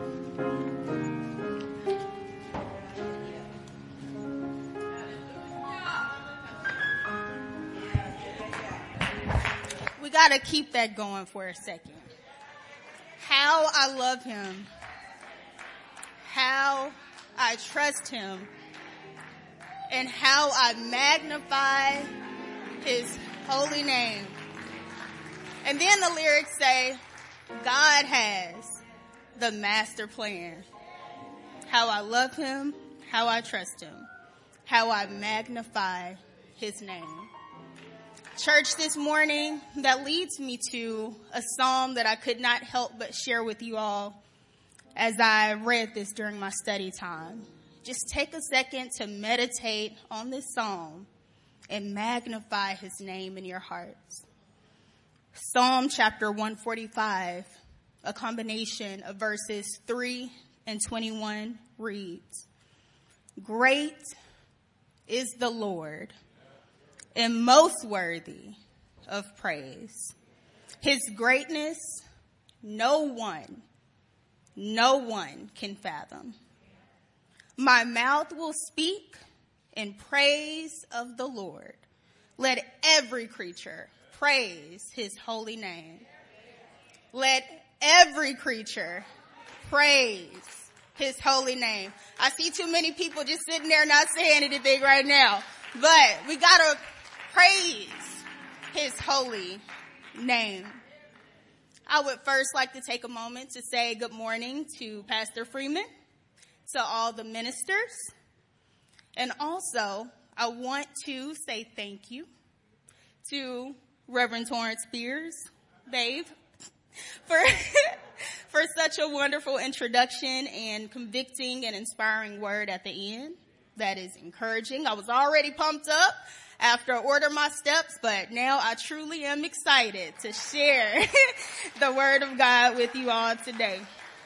We got to keep that going for a second. How I love him. How I trust him. And how I magnify his holy name. And then the lyrics say, God has the master plan. How I love him, how I trust him, how I magnify his name. Church, this morning, that leads me to a psalm that I could not help but share with you all as I read this during my study time. Just take a second to meditate on this psalm and magnify his name in your hearts. Psalm chapter 145, a combination of verses 3 and 21 reads, Great is the Lord and most worthy of praise. His greatness, no one can fathom. My mouth will speak in praise of the Lord. Let every creature praise his holy name. Let every creature praise his holy name. I see too many people just sitting there not saying anything right now, but we gotta praise his holy name. I would first like to take a moment to say good morning to Pastor Freeman, to all the ministers, and also I want to say thank you to Reverend Torrance Spears, babe, for such a wonderful introduction and convicting and inspiring word at the end. That is encouraging. I was already pumped up after I ordered my steps, but now I truly am excited to share the word of God with you all today.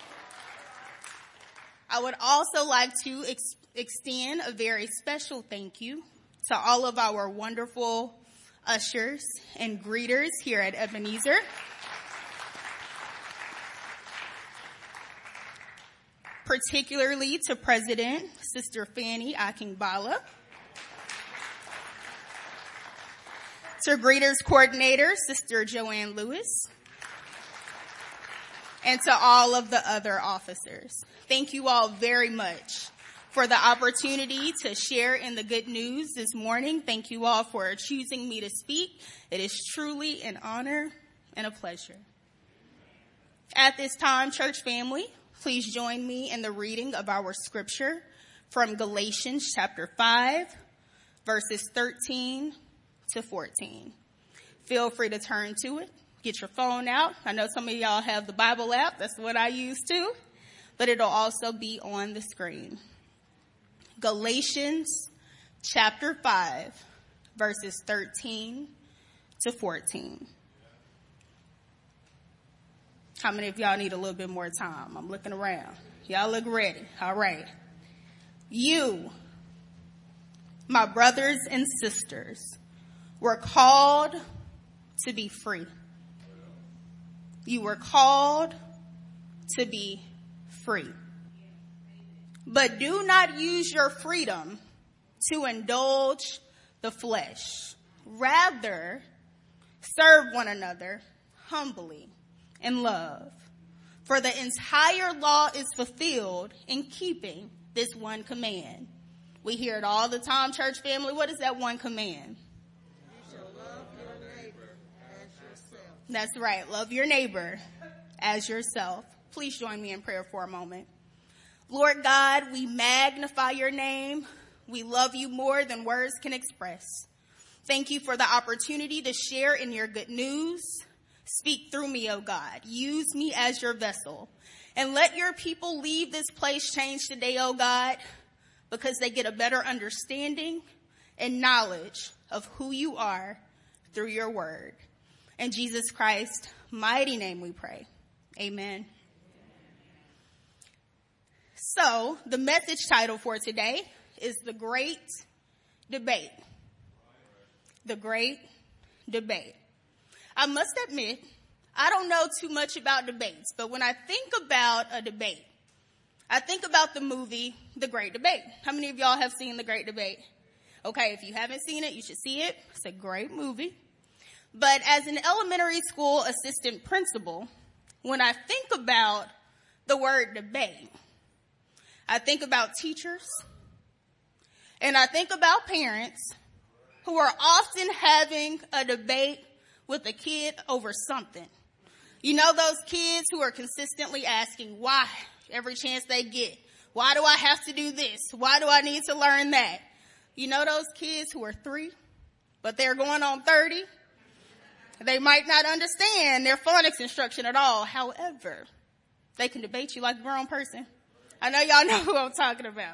I would also like to extend a very special thank you to all of our wonderful ushers and greeters here at Ebenezer. Particularly to President Sister Fanny Akingbala, to Greeters Coordinator Sister Joanne Lewis, and to all of the other officers. Thank you all very much for the opportunity to share in the good news this morning. Thank you all for choosing me to speak. It is truly an honor and a pleasure. At this time, church family, please join me in the reading of our scripture from Galatians chapter 5, verses 13 to 14. Feel free to turn to it. Get your phone out. I know some of y'all have the Bible app. That's what I use too. But it'll also be on the screen. Galatians chapter 5, verses 13 to 14. How many of y'all need a little bit more time? I'm looking around. Y'all look ready. All right. You, my brothers and sisters, were called to be free. You were called to be free. But do not use your freedom to indulge the flesh. Rather, serve one another humbly in love. For the entire law is fulfilled in keeping this one command. We hear it all the time, church family. What is that one command? You shall love your neighbor as yourself. That's right. Love your neighbor as yourself. Please join me in prayer for a moment. Lord God, we magnify your name. We love you more than words can express. Thank you for the opportunity to share in your good news. Speak through me, O God. Use me as your vessel. And let your people leave this place changed today, O God, because they get a better understanding and knowledge of who you are through your word. In Jesus Christ's mighty name we pray. Amen. So, the message title for today is The Great Debate. The Great Debate. I must admit, I don't know too much about debates, but when I think about a debate, I think about the movie, The Great Debate. How many of y'all have seen The Great Debate? Okay, if you haven't seen it, you should see it. It's a great movie. But as an elementary school assistant principal, when I think about the word debate, I think about teachers, and I think about parents who are often having a debate with a kid over something. You know those kids who are consistently asking why every chance they get. Why do I have to do this? Why do I need to learn that? You know those kids who are 3, but they're going on 30? They might not understand their phonics instruction at all. However, they can debate you like a grown person. I know y'all know who I'm talking about.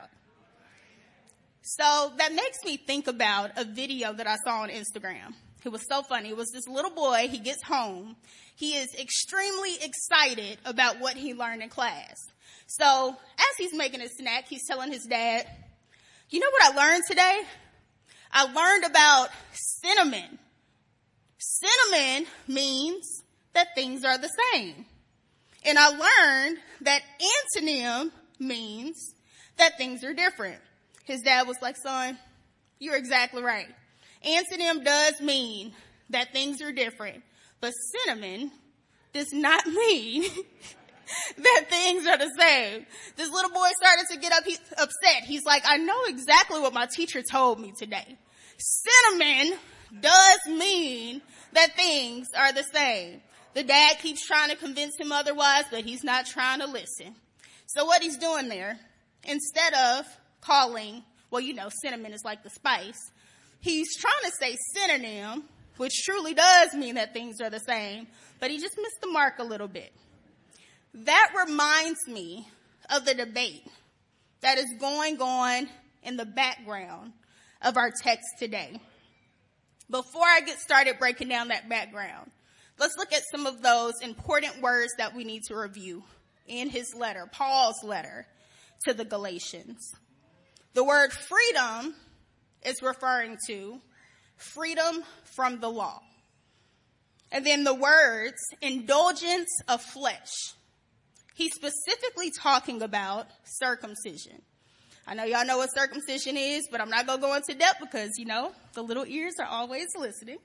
So that makes me think about a video that I saw on Instagram. It was so funny. It was this little boy. He gets home. He is extremely excited about what he learned in class. So as he's making a snack, he's telling his dad, you know what I learned today? I learned about cinnamon. Cinnamon means that things are the same. And I learned that antonym means that things are different. His dad was like, son, you're exactly right. Antonym does mean that things are different, but cinnamon does not mean that things are the same. This little boy started to get upset. He's like, I know exactly what my teacher told me today. Cinnamon does mean that things are the same. The dad keeps trying to convince him otherwise, but he's not trying to listen. So what he's doing there, instead of calling, well, you know, cinnamon is like the spice, he's trying to say synonym, which truly does mean that things are the same, but he just missed the mark a little bit. That reminds me of the debate that is going on in the background of our text today. Before I get started breaking down that background, let's look at some of those important words that we need to review in his letter, Paul's letter to the Galatians. The word freedom is referring to freedom from the law. And then the words indulgence of flesh. He's specifically talking about circumcision. I know y'all know what circumcision is, but I'm not going to go into depth because, you know, the little ears are always listening.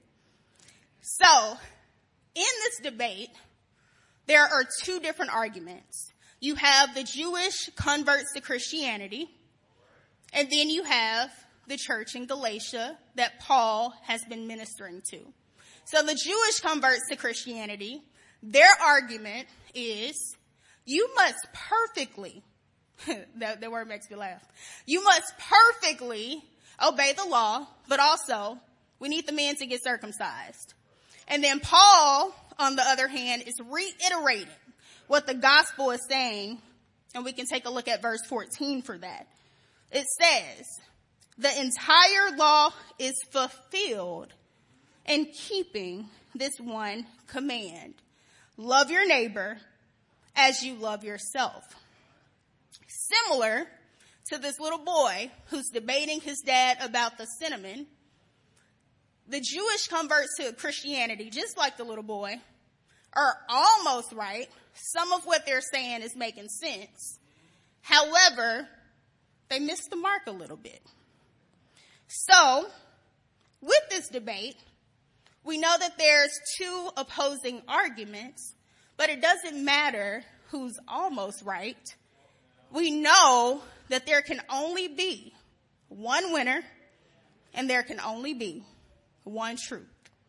So, in this debate, there are 2 different arguments. You have the Jewish converts to Christianity, and then you have the church in Galatia that Paul has been ministering to. So the Jewish converts to Christianity, their argument is, you must perfectly, that word makes me laugh, you must perfectly obey the law, but also we need the man to get circumcised. And then Paul, on the other hand, is reiterating what the gospel is saying, and we can take a look at verse 14 for that. It says, the entire law is fulfilled in keeping this one command. Love your neighbor as you love yourself. Similar to this little boy who's debating his dad about the cinnamon, the Jewish converts to Christianity, just like the little boy, are almost right. Some of what they're saying is making sense. However, they missed the mark a little bit. So, with this debate, we know that there's 2 opposing arguments, but it doesn't matter who's almost right. We know that there can only be one winner, and there can only be one truth.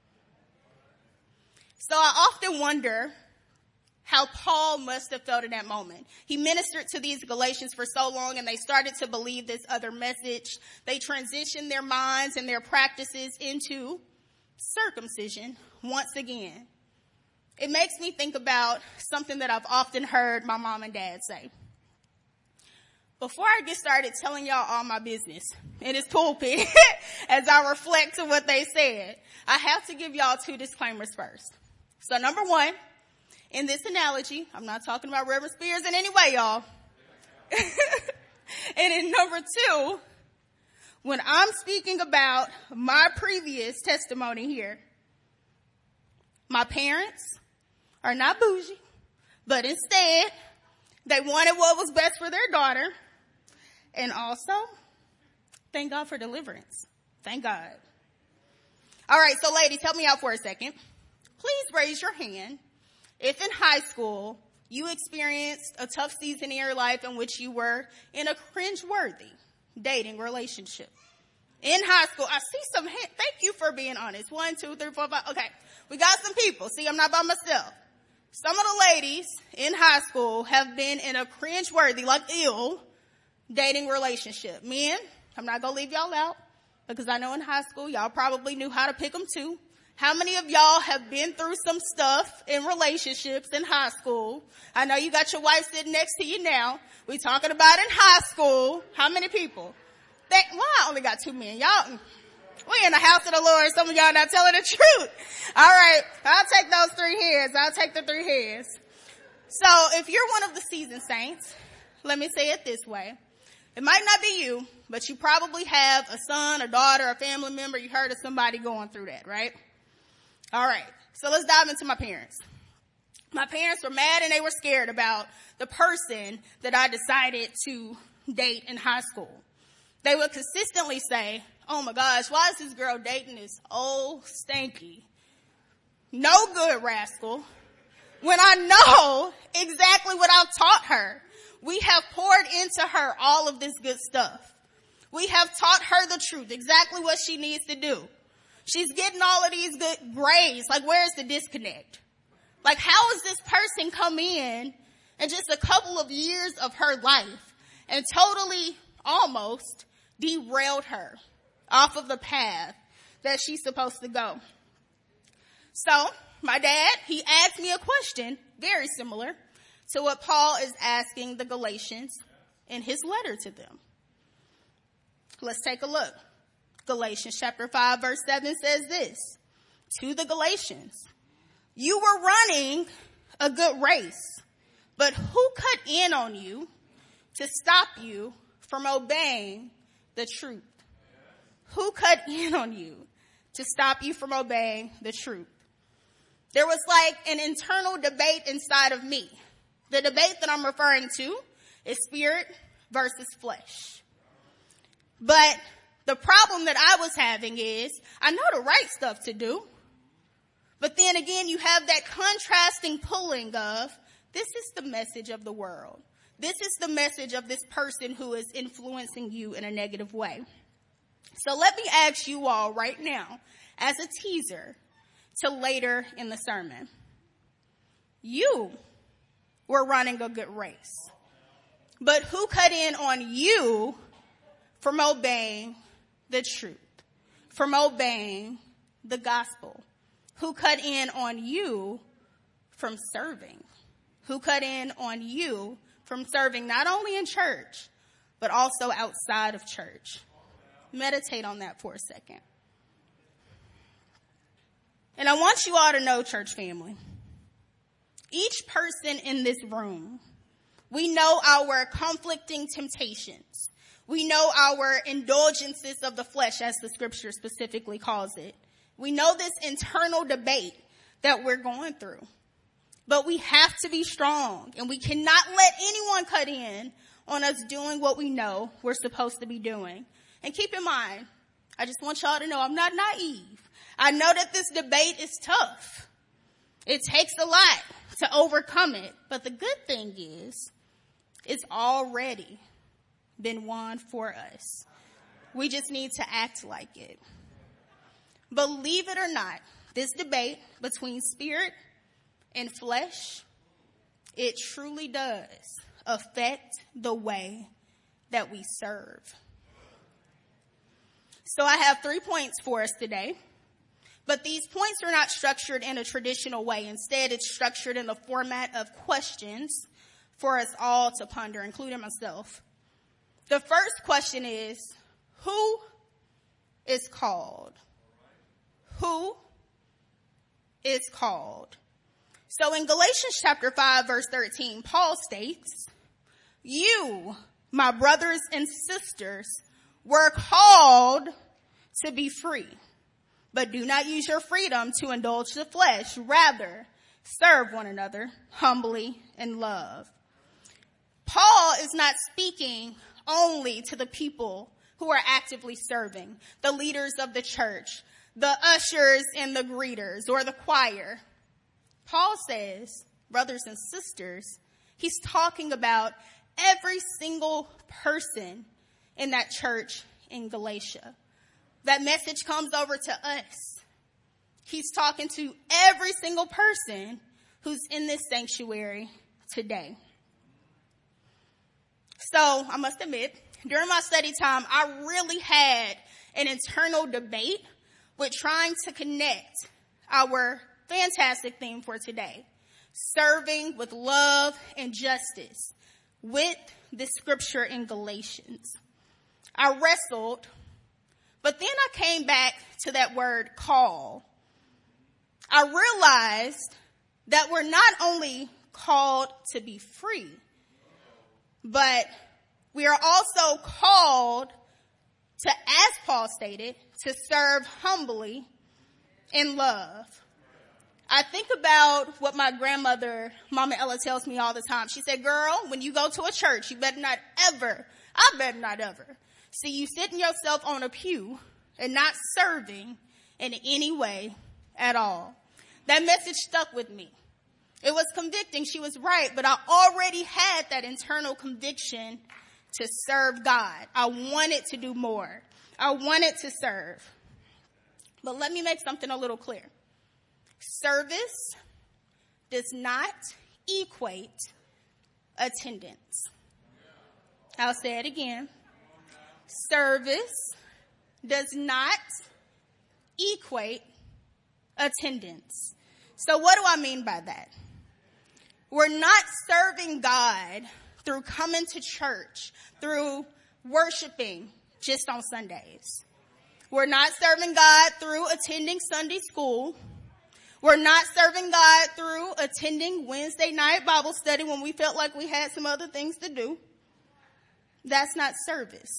So I often wonder how Paul must have felt in that moment. He ministered to these Galatians for so long, and they started to believe this other message. They transitioned their minds and their practices into circumcision once again. It makes me think about something that I've often heard my mom and dad say. Before I get started telling y'all all my business in this pulpit, as I reflect to what they said, I have to give y'all 2 disclaimers first. So number 1, in this analogy, I'm not talking about Reverend Spears in any way, y'all. And in number 2, when I'm speaking about my previous testimony here, my parents are not bougie, but instead, They wanted what was best for their daughter. And also, thank God for deliverance. Thank God. All right, so ladies, help me out for a second. Please raise your hand if in high school you experienced a tough season in your life in which you were in a cringeworthy dating relationship. In high school, I see some hands. Thank you for being honest. 1, 2, 3, 4, 5. Okay, we got some people. See, I'm not by myself. Some of the ladies in high school have been in a cringeworthy, like ill, dating relationship. Men, I'm not going to leave y'all out because I know in high school y'all probably knew how to pick them too. How many of y'all have been through some stuff in relationships in high school? I know you got your wife sitting next to you now. We talking about in high school. How many people? I only got 2 men. Y'all, we in the house of the Lord. Some of y'all not telling the truth. All right. I'll take those 3 hands. I'll take the 3 hands. So if you're one of the seasoned saints, let me say it this way. It might not be you, but you probably have a son, a daughter, a family member. You heard of somebody going through that, right? All right. So let's dive into my parents. My parents were mad and they were scared about the person that I decided to date in high school. They would consistently say, oh my gosh, why is this girl dating this old, stanky, no good rascal when I know exactly what I've taught her? We have poured into her all of this good stuff. We have taught her the truth, exactly what she needs to do. She's getting all of these good grades. Like, where's the disconnect? Like, how is this person come in just a couple of years of her life and totally almost derailed her off of the path that she's supposed to go? So my dad, he asked me a question very similar to what Paul is asking the Galatians in his letter to them. Let's take a look. Galatians chapter 5 verse 7 says this, to the Galatians, you were running a good race, but who cut in on you to stop you from obeying the truth? Who cut in on you to stop you from obeying the truth? There was like an internal debate inside of me. The debate that I'm referring to is spirit versus flesh. But the problem that I was having is I know the right stuff to do. But then again, you have that contrasting pulling of this is the message of the world. This is the message of this person who is influencing you in a negative way. So let me ask you all right now as a teaser to later in the sermon. You were running a good race, but who cut in on you from obeying the truth, from obeying the gospel? Who cut in on you from serving? Who cut in on you from serving not only in church, but also outside of church? Meditate on that for a second. And I want you all to know, church family, each person in this room, we know our conflicting temptations. We know our indulgences of the flesh, as the scripture specifically calls it. We know this internal debate that we're going through. But we have to be strong, and we cannot let anyone cut in on us doing what we know we're supposed to be doing. And keep in mind, I just want y'all to know I'm not naive. I know that this debate is tough. It takes a lot to overcome it. But the good thing is, it's already been won for us. We just need to act like it. Believe it or not, this debate between spirit and flesh, it truly does affect the way that we serve. So I have 3 points for us today, but these points are not structured in a traditional way. Instead, it's structured in the format of questions for us all to ponder, including myself. The first question is, who is called? Who is called? So in Galatians chapter 5, verse 13, Paul states, you, my brothers and sisters, were called to be free, but do not use your freedom to indulge the flesh. 'flesh. Rather, serve one another humbly in love. is not speaking only to the people who are actively serving, the leaders of the church, the ushers and the greeters, or the choir. Paul says, brothers and sisters, he's talking about every single person in that church in Galatia. That message comes over to us. He's talking to every single person who's in this sanctuary today. So I must admit, during my study time, I really had an internal debate with trying to connect our fantastic theme for today, serving with love and justice, with the scripture in Galatians. I wrestled, but then I came back to that word call. I realized that we're not only called to be free, but we are also called to, as Paul stated, to serve humbly in love. I think about what my grandmother, Mama Ella, tells me all the time. She said, girl, when you go to a church, I better not ever see you sitting yourself on a pew and not serving in any way at all. That message stuck with me. It was convicting. She was right, but I already had that internal conviction to serve God. I wanted to do more. I wanted to serve. But let me make something a little clear. Service does not equate attendance. I'll say it again. Service does not equate attendance. So what do I mean by that? We're not serving God through coming to church, through worshiping just on Sundays. We're not serving God through attending Sunday school. We're not serving God through attending Wednesday night Bible study when we felt like we had some other things to do. That's not service.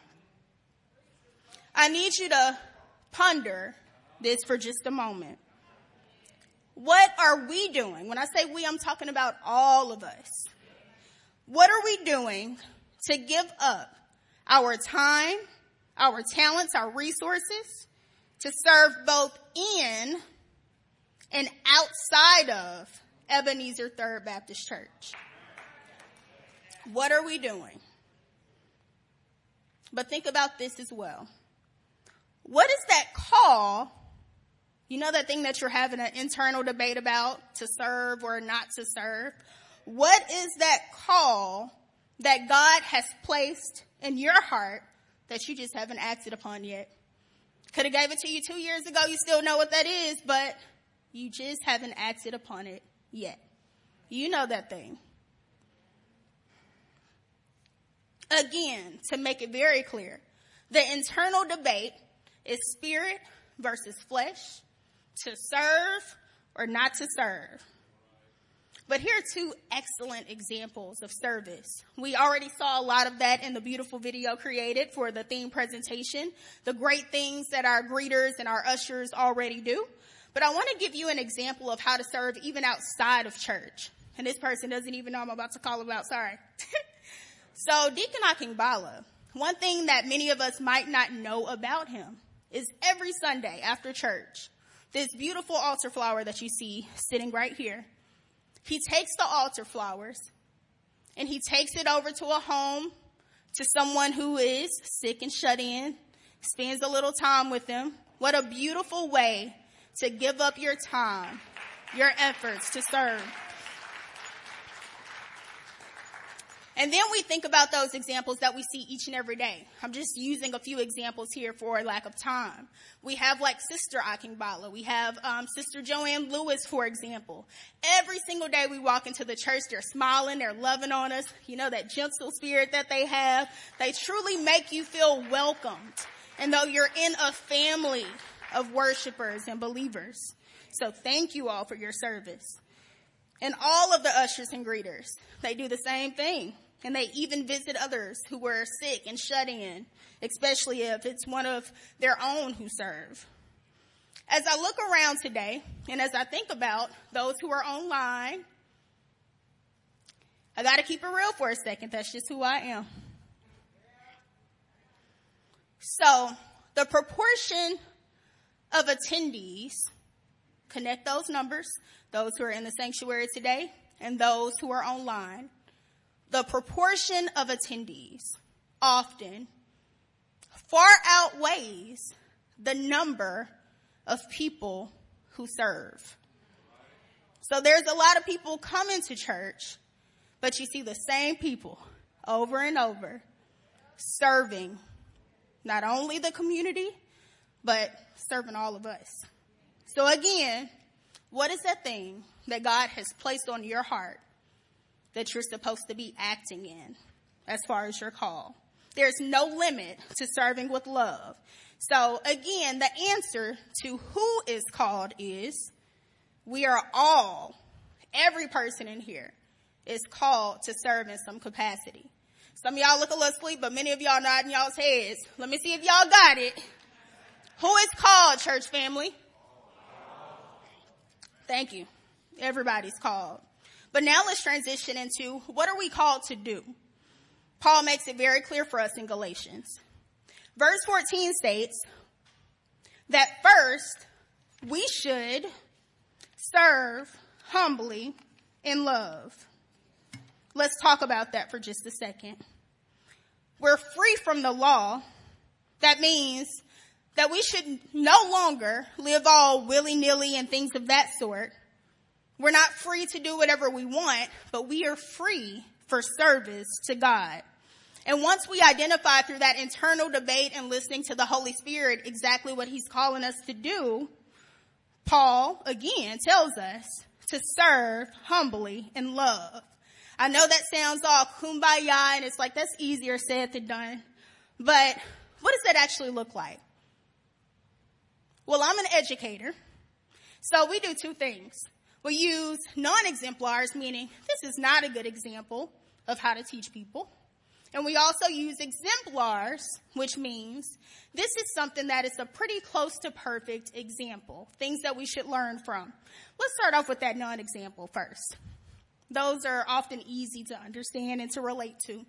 I need you to ponder this for just a moment. What are we doing? When I say we, I'm talking about all of us. What are we doing to give up our time, our talents, our resources to serve both in and outside of Ebenezer Third Baptist Church? What are we doing? But think about this as well. What is that call? You know that thing that you're having an internal debate about, to serve or not to serve? What is that call that God has placed in your heart that you just haven't acted upon yet? Could have gave it to you 2 years ago. You still know what that is, but you just haven't acted upon it yet. You know that thing. Again, to make it very clear, the internal debate is spirit versus flesh, to serve or not to serve. But here are two excellent examples of service. We already saw a lot of that in the beautiful video created for the theme presentation, the great things that our greeters and our ushers already do. But I want to give you an example of how to serve even outside of church. And this person doesn't even know I'm about to call him out, sorry. So Deacon Akingbala, one thing that many of us might not know about him is every Sunday after church, this beautiful altar flower that you see sitting right here, he takes the altar flowers and he takes it over to a home, to someone who is sick and shut in, spends a little time with them. What a beautiful way to give up your time, your efforts to serve. And then we think about those examples that we see each and every day. I'm just using a few examples here for lack of time. We have like Sister Akingbala. We have Sister Joanne Lewis, for example. Every single day we walk into the church, they're smiling, they're loving on us. You know, that gentle spirit that they have. They truly make you feel welcomed. And though you're in a family of worshipers and believers. So thank you all for your service. And all of the ushers and greeters, they do the same thing. And they even visit others who were sick and shut in, especially if it's one of their own who serve. As I look around today, and as I think about those who are online, I got to keep it real for a second. That's just who I am. So the proportion of attendees, connect those numbers, those who are in the sanctuary today and those who are online. The proportion of attendees often far outweighs the number of people who serve. So there's a lot of people coming to church, but you see the same people over and over serving not only the community, but serving all of us. So again, what is that thing that God has placed on your heart that you're supposed to be acting in as far as your call? There's no limit to serving with love. So again, the answer to who is called is we are all, every person in here is called to serve in some capacity. Some of y'all look a little asleep, but many of y'all nodding y'all's heads. Let me see if y'all got it. Who is called, church family? Thank you. Everybody's called. But now let's transition into what are we called to do? Paul makes it very clear for us in Galatians. Verse 14 states that first we should serve humbly in love. Let's talk about that for just a second. We're free from the law. That means that we should no longer live all willy-nilly and things of that sort. We're not free to do whatever we want, but we are free for service to God. And once we identify through that internal debate and listening to the Holy Spirit exactly what he's calling us to do, Paul, again, tells us to serve humbly in love. I know that sounds all kumbaya, and it's like that's easier said than done. But what does that actually look like? Well, I'm an educator, so we do two things. We use non-exemplars, meaning this is not a good example of how to teach people. And we also use exemplars, which means this is something that is a pretty close to perfect example, things that we should learn from. Let's start off with that non-example first. Those are often easy to understand and to relate to.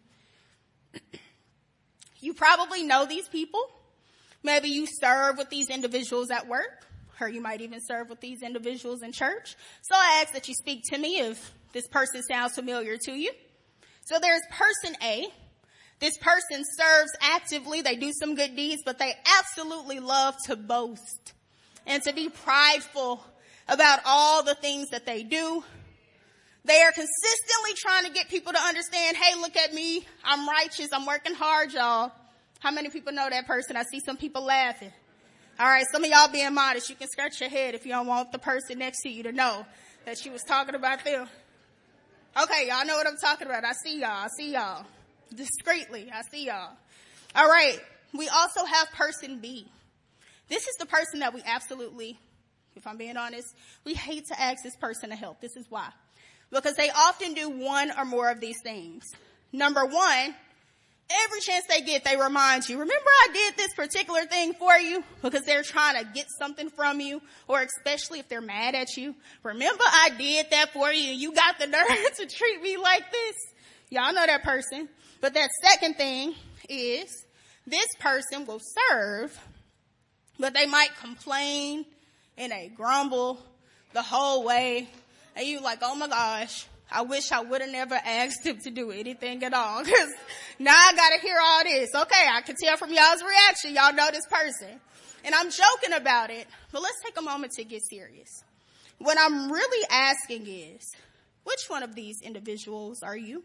You probably know these people. Maybe you serve with these individuals at work, or you might even serve with these individuals in church. So I ask that you speak to me if this person sounds familiar to you. So there's person A. This person serves actively. They do some good deeds, but they absolutely love to boast and to be prideful about all the things that they do. They are consistently trying to get people to understand, hey, look at me. I'm righteous. I'm working hard, y'all. How many people know that person? I see some people laughing. All right, some of y'all being modest. You can scratch your head if you don't want the person next to you to know that she was talking about them. Okay, y'all know what I'm talking about. I see y'all. Discreetly, I see y'all. All right, we also have person B. This is the person that we absolutely, if I'm being honest, we hate to ask this person to help. This is why. Because they often do one or more of these things. Number one, every chance they get, they remind you, remember I did this particular thing for you? Because they're trying to get something from you, or especially if they're mad at you. Remember I did that for you and you got the nerve to treat me like this? Y'all know that person. But that second thing is this person will serve, but they might complain and they grumble the whole way. And you like, oh my gosh, I wish I would have never asked him to do anything at all. Cause now I gotta hear all this. Okay, I can tell from y'all's reaction, y'all know this person. And I'm joking about it, but let's take a moment to get serious. What I'm really asking is, which one of these individuals are you?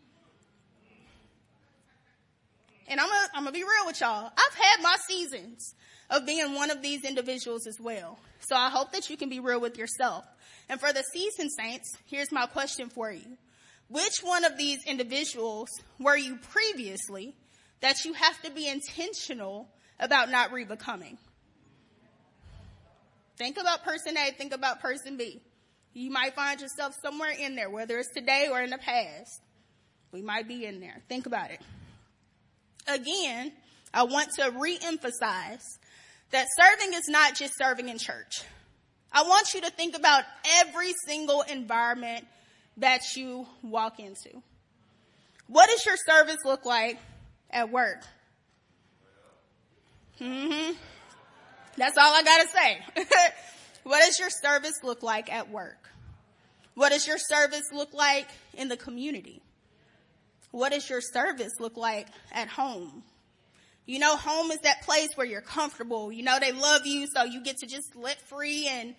And I'm gonna be real with y'all. I've had my seasons of being one of these individuals as well. So I hope that you can be real with yourself. And for the seasoned saints, here's my question for you. Which one of these individuals were you previously that you have to be intentional about not re-becoming? Think about person A, think about person B. You might find yourself somewhere in there, whether it's today or in the past. We might be in there. Think about it. Again, I want to re-emphasize that serving is not just serving in church. I want you to think about every single environment that you walk into. What does your service look like at work? That's all I gotta say. What does your service look like at work? What does your service look like in the community? What does your service look like at home? You know, home is that place where you're comfortable. You know, they love you, so you get to just let free. And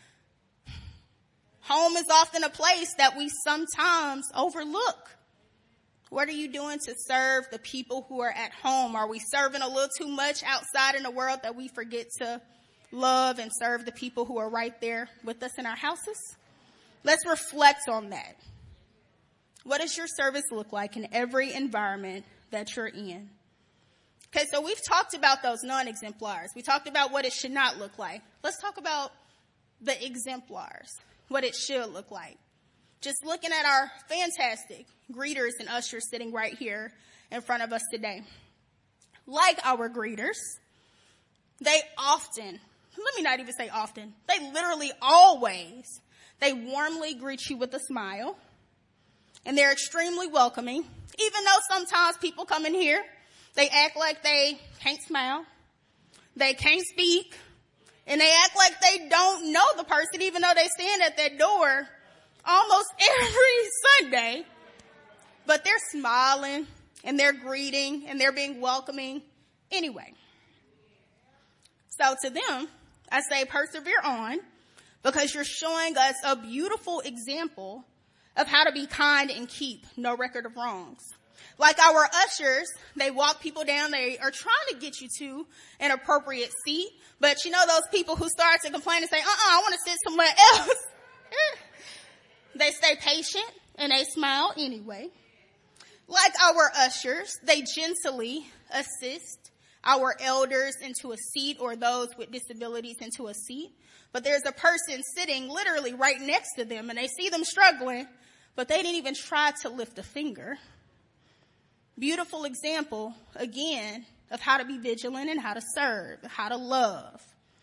home is often a place that we sometimes overlook. What are you doing to serve the people who are at home? Are we serving a little too much outside in the world that we forget to love and serve the people who are right there with us in our houses? Let's reflect on that. What does your service look like in every environment that you're in? Okay, so we've talked about those non-exemplars. We talked about what it should not look like. Let's talk about the exemplars, what it should look like. Just looking at our fantastic greeters and ushers sitting right here in front of us today. Like our greeters, they often, let me not even say often, they literally always, they warmly greet you with a smile. And they're extremely welcoming. Even though sometimes people come in here, they act like they can't smile, they can't speak, and they act like they don't know the person even though they stand at that door almost every Sunday. But they're smiling and they're greeting and they're being welcoming anyway. So to them, I say persevere on, because you're showing us a beautiful example of how to be kind and keep no record of wrongs. Like our ushers, they walk people down. They are trying to get you to an appropriate seat. But you know those people who start to complain and say, I want to sit somewhere else. They stay patient and they smile anyway. Like our ushers, they gently assist our elders into a seat, or those with disabilities into a seat. But there's a person sitting literally right next to them and they see them struggling, but they didn't even try to lift a finger. Beautiful example, again, of how to be vigilant and how to serve, how to love.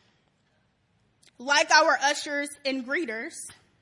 Like our ushers and greeters,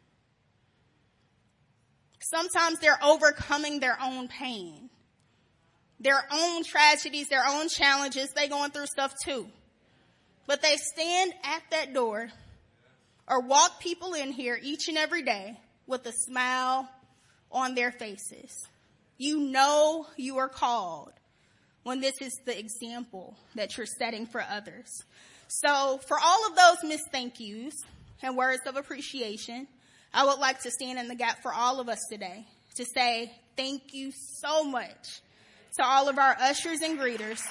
sometimes they're overcoming their own pain, their own tragedies, their own challenges. They're going through stuff too. But they stand at that door or walk people in here each and every day with a smile on their faces. You know you are called when this is the example that you're setting for others. So for all of those missed thank yous and words of appreciation, I would like to stand in the gap for all of us today to say thank you so much to all of our ushers and greeters.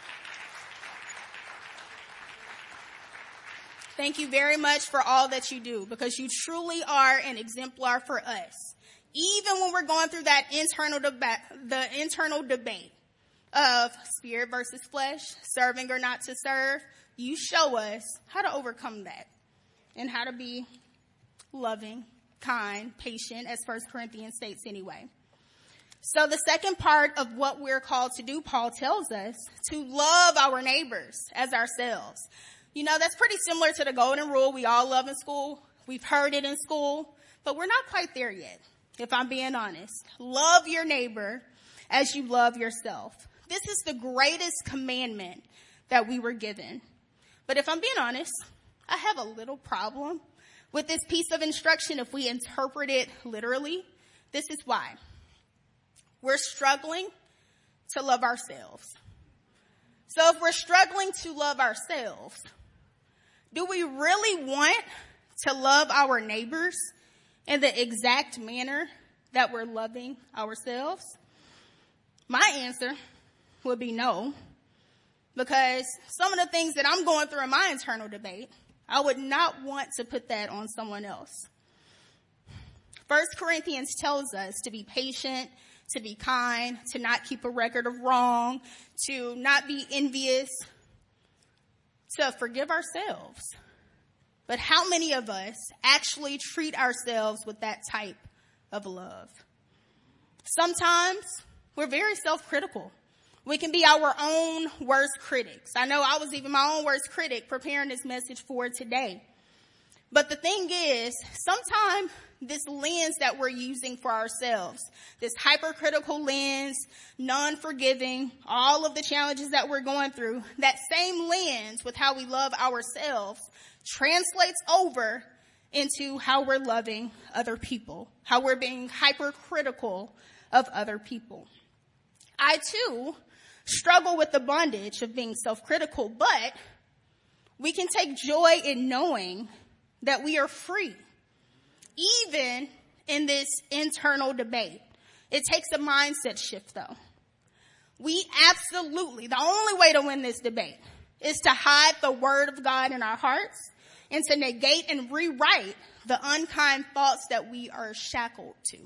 Thank you very much for all that you do, because you truly are an exemplar for us. Even when we're going through that internal debate of spirit versus flesh, serving or not to serve, you show us how to overcome that and how to be loving, kind, patient, as 1 Corinthians states anyway. So the second part of what we're called to do, Paul tells us to love our neighbors as ourselves. You know, that's pretty similar to the golden rule we all love in school. We've heard it in school, but we're not quite there yet, if I'm being honest. Love your neighbor as you love yourself. This is the greatest commandment that we were given. But if I'm being honest, I have a little problem with this piece of instruction if we interpret it literally. This is why. We're struggling to love ourselves. So if we're struggling to love ourselves, do we really want to love our neighbors in the exact manner that we're loving ourselves? My answer would be no, because some of the things that I'm going through in my internal debate, I would not want to put that on someone else. 1 Corinthians tells us to be patient, to be kind, to not keep a record of wrong, to not be envious, to forgive ourselves. But how many of us actually treat ourselves with that type of love? Sometimes we're very self-critical. We can be our own worst critics. I know I was even my own worst critic preparing this message for today. But the thing is, sometimes this lens that we're using for ourselves, this hypercritical lens, non-forgiving, all of the challenges that we're going through, that same lens with how we love ourselves translates over into how we're loving other people, how we're being hypercritical of other people. I too struggle with the bondage of being self-critical, but we can take joy in knowing that we are free, even in this internal debate. It takes a mindset shift, though. We absolutely, the only way to win this debate is to hide the word of God in our hearts and to negate and rewrite the unkind thoughts that we are shackled to.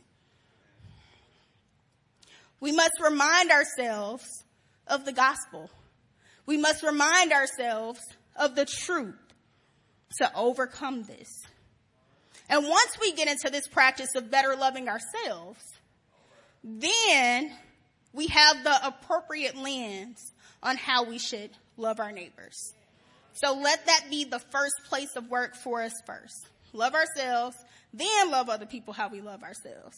We must remind ourselves of the gospel. We must remind ourselves of the truth to overcome this. And once we get into this practice of better loving ourselves, then we have the appropriate lens on how we should love our neighbors. So let that be the first place of work for us first. Love ourselves, then love other people how we love ourselves.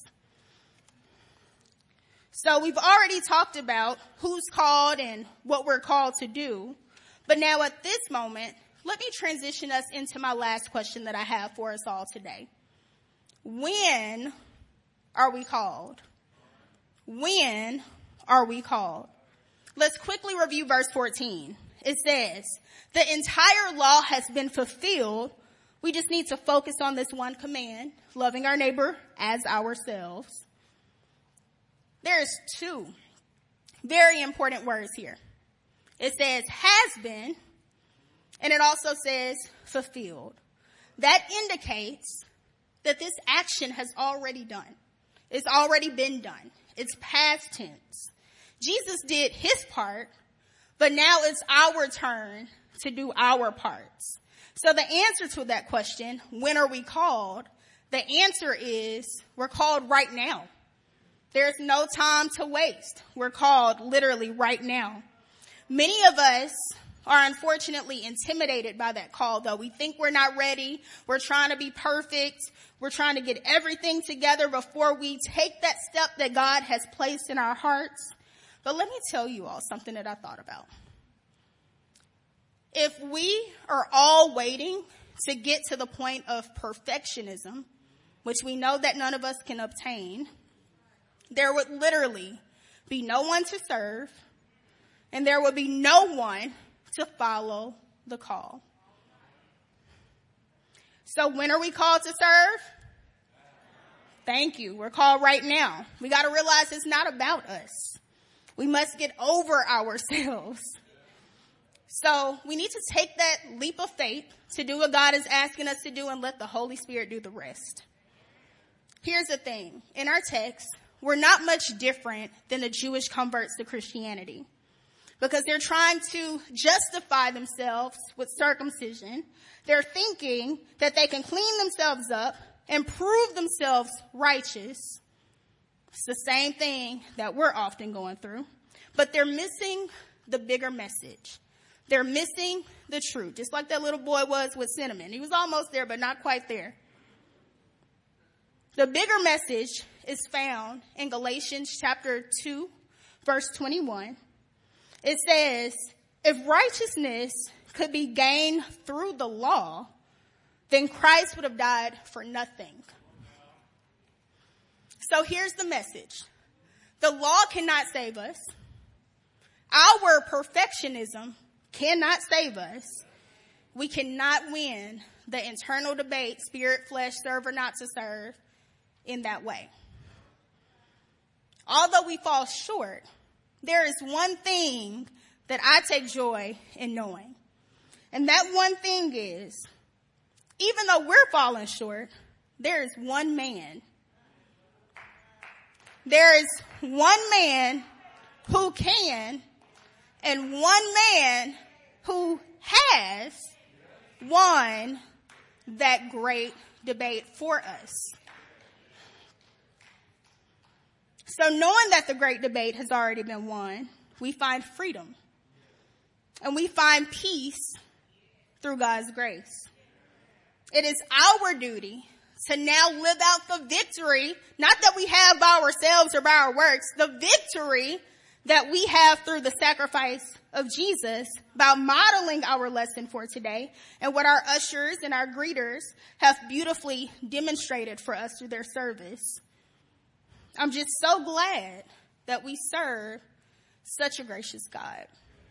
So we've already talked about who's called and what we're called to do. But now at this moment, let me transition us into my last question that I have for us all today. When are we called? When are we called? Let's quickly review verse 14. It says, the entire law has been fulfilled. We just need to focus on this one command, loving our neighbor as ourselves. There's two very important words here. It says has been, and it also says fulfilled. That indicates that this action has already done. It's already been done. It's past tense. Jesus did his part, but now it's our turn to do our parts. So the answer to that question, when are we called? The answer is we're called right now. There's no time to waste. We're called literally right now. Many of us are unfortunately intimidated by that call, though. We think we're not ready. We're trying to be perfect. We're trying to get everything together before we take that step that God has placed in our hearts. But let me tell you all something that I thought about. If we are all waiting to get to the point of perfectionism, which we know that none of us can obtain, there would literally be no one to serve, and there would be no one to follow the call. So when are we called to serve? Thank you. We're called right now. We got to realize it's not about us. We must get over ourselves. So we need to take that leap of faith to do what God is asking us to do and let the Holy Spirit do the rest. Here's the thing. In our text, we're not much different than the Jewish converts to Christianity, because they're trying to justify themselves with circumcision. They're thinking that they can clean themselves up and prove themselves righteous. It's the same thing that we're often going through, but they're missing the bigger message. They're missing the truth, just like that little boy was with cinnamon. He was almost there, but not quite there. The bigger message is found in Galatians chapter 2, verse 21. It says, if righteousness could be gained through the law, then Christ would have died for nothing. So here's the message. The law cannot save us. Our perfectionism cannot save us. We cannot win the internal debate, spirit, flesh, serve or not to serve, in that way. Although we fall short, there is one thing that I take joy in knowing. And that one thing is, even though we're falling short, there is one man. There is one man who can, and one man who has won that great debate for us. So knowing that the great debate has already been won, we find freedom. And we find peace through God's grace. It is our duty to now live out the victory, not that we have by ourselves or by our works, the victory that we have through the sacrifice of Jesus by modeling our lesson for today and what our ushers and our greeters have beautifully demonstrated for us through their service. I'm just so glad that we serve such a gracious God.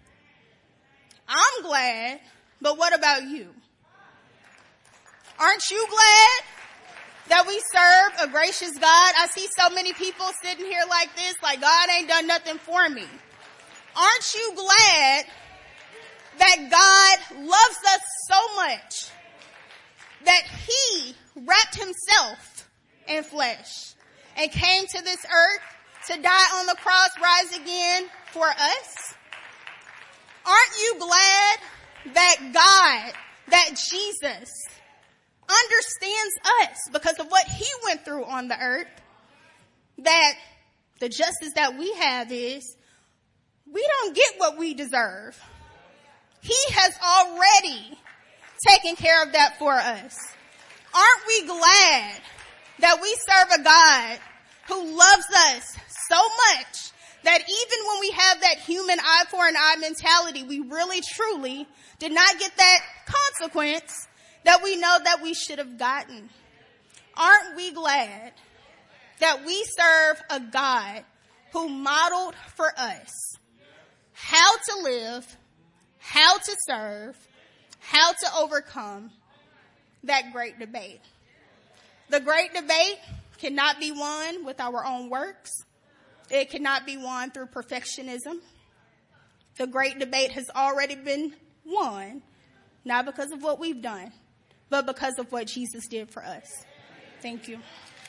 I'm glad, but what about you? Aren't you glad that we serve a gracious God? I see so many people sitting here like this, like God ain't done nothing for me. Aren't you glad that God loves us so much that he wrapped himself in flesh and came to this earth to die on the cross, rise again for us? Aren't you glad that God, that Jesus understands us because of what he went through on the earth? That the justice that we have is we don't get what we deserve. He has already taken care of that for us. Aren't we glad that we serve a God who loves us so much that even when we have that human eye for an eye mentality, we really truly did not get that consequence that we know that we should have gotten? Aren't we glad that we serve a God who modeled for us how to live, how to serve, how to overcome that great debate? The great debate cannot be won with our own works. It cannot be won through perfectionism. The great debate has already been won, not because of what we've done, but because of what Jesus did for us. Thank you.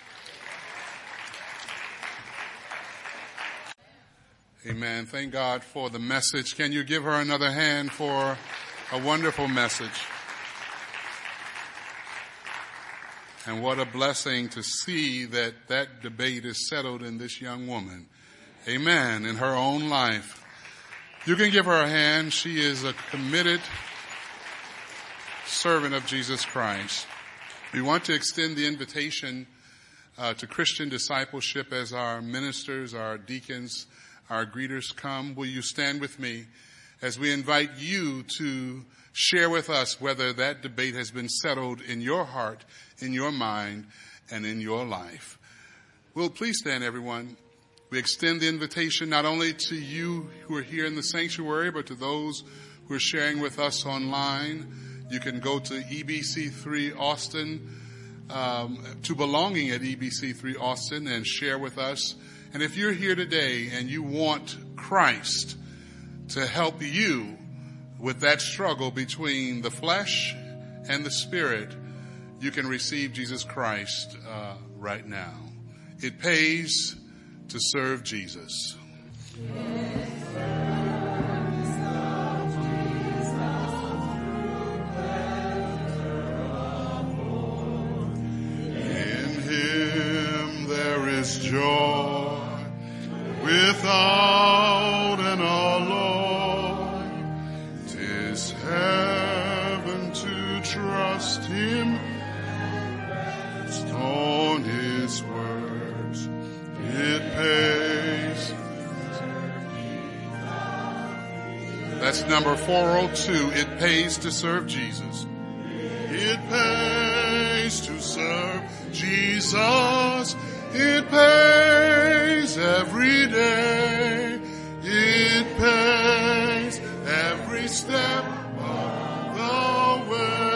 Amen. Thank God for the message. Can you give her another hand for a wonderful message? And what a blessing to see that that debate is settled in this young woman. Amen. In her own life. You can give her a hand. She is a committed servant of Jesus Christ. We want to extend the invitation to Christian discipleship as our ministers, our deacons, our greeters come. Will you stand with me as we invite you to share with us whether that debate has been settled in your heart, in your mind, and in your life. Will please stand, everyone. We extend the invitation not only to you who are here in the sanctuary, but to those who are sharing with us online. You can go to EBC3 Austin, to belonging at EBC3 Austin, and share with us. And if you're here today and you want Christ to help you with that struggle between the flesh and the spirit, you can receive Jesus Christ right now. It pays to serve Jesus. In him there is joy without an alloy. 'Tis heaven to trust him. On his words, it pays. That's number 402. It pays to serve Jesus. It pays to serve Jesus. It pays every day. It pays every step of the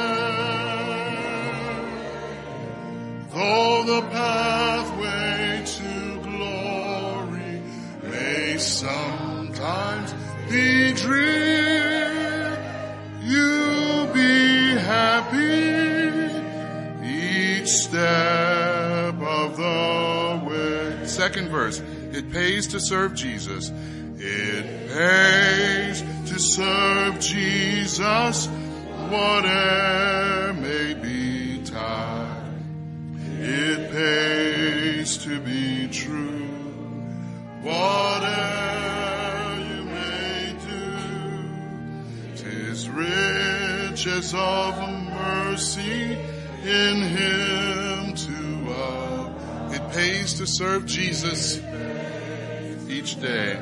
way. Though the pathway to glory may sometimes be drear, you'll be happy each step of the way. Second verse. It pays to serve Jesus. It pays to serve Jesus, whatever may be tide. It pays to be true, whatever you may do. 'Tis riches of mercy in him It pays to serve Jesus each day.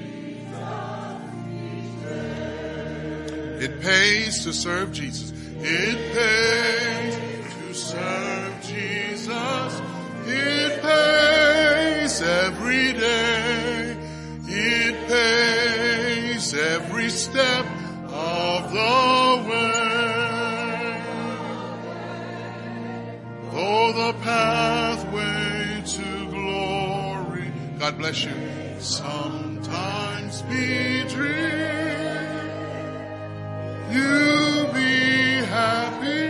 It pays to serve Jesus. It pays to serve Jesus. It pays every day. It pays every step of the way. Though the pathway to glory, God bless you, sometimes be dreary, you be happy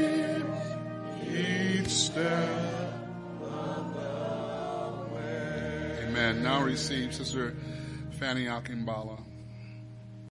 each step of the way. Amen. Now receive Sister Fanny Akimbala.